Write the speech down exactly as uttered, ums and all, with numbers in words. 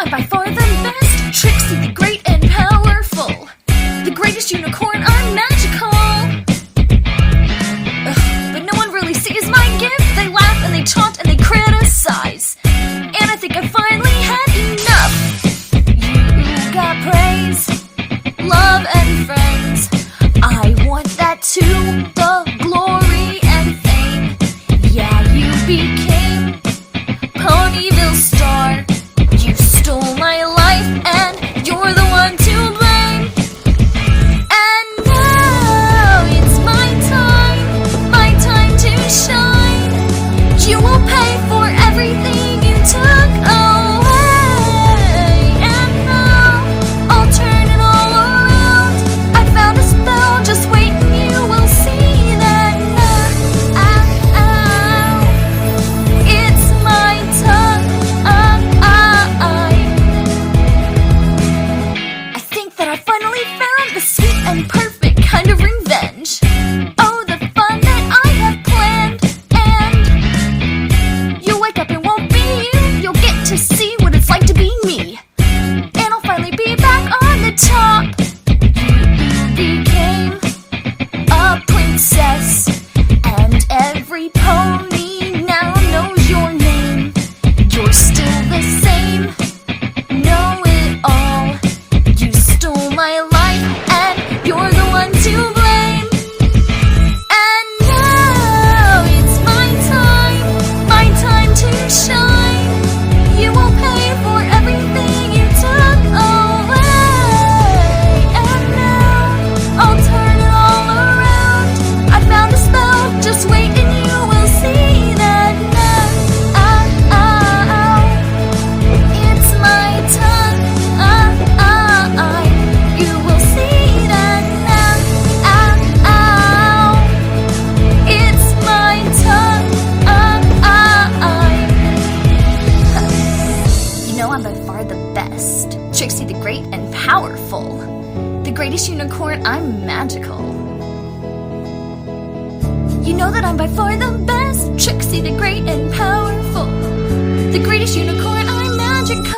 I'm by far the best, Trixie the great and powerful. The greatest unicorn, I'm magical. Ugh, but no one really sees my gift. They laugh and they taunt and they criticize. And I think I finally had enough. You got praise, love and friends. I want that too, the glory and fame. Yeah, you became Ponyville star. You stole my life and you're the one to blame. And now it's my time, my time to shine. You will pay for everything you took away. And now I'll turn it all around. I found a spell, just wait and you will see that now. It's my time. I think that I finally found the sweet and perfect kind of revenge. Oh, the fun that I have planned. And you'll wake up and won't be you. You'll get to see what it's like to be me. And I'll finally be back on the top. You became a princess, and every pony now knows your name. You're still the same, know it all. You stole my life and you're the one to blame. And now it's my time, my time to shine. You will pay for everything you took away. And now I'll turn it all around. I found a spell, just wait and you will see that now. It's my time. You will see that now. It's my time. You know I'm by far the best, Trixie the great and powerful. The greatest unicorn, I'm magical. You know that I'm by far the best, Trixie the great and powerful. The greatest unicorn, I'm magical.